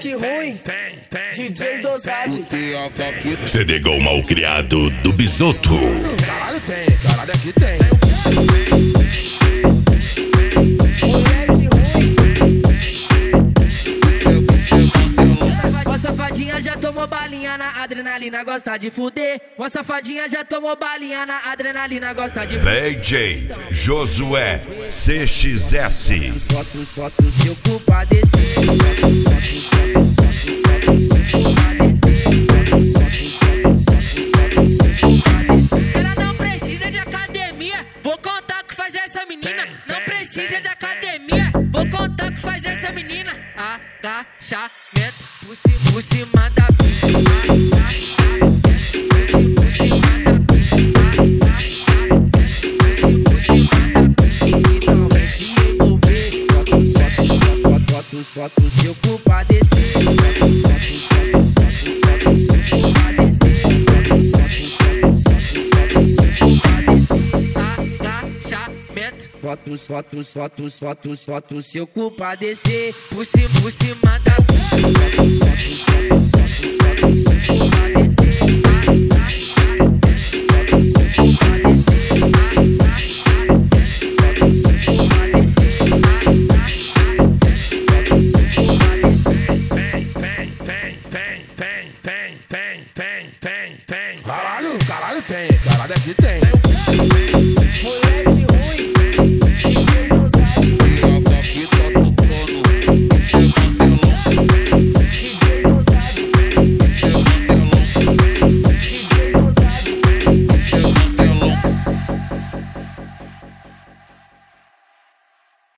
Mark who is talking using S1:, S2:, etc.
S1: moleque ruim, DJ dosado.
S2: CDGO mal criado do Bisoto.
S3: Caralho aqui tem.
S1: Moleque ruim.
S4: Ó safadinha já tomou balinha na adrenalina, gosta de fuder. Ó safadinha já tomou balinha na adrenalina, gosta de fuder.
S2: DJ Josué CXS.
S4: Solta o seu culpa descer. Ela não precisa de academia, vou contar o que faz essa menina. Não precisa de academia, vou contar o que faz essa menina. Agachamento por cima da então vem se envolver. Solta o seu culpa descer. Solta o seu culpa descer por cima da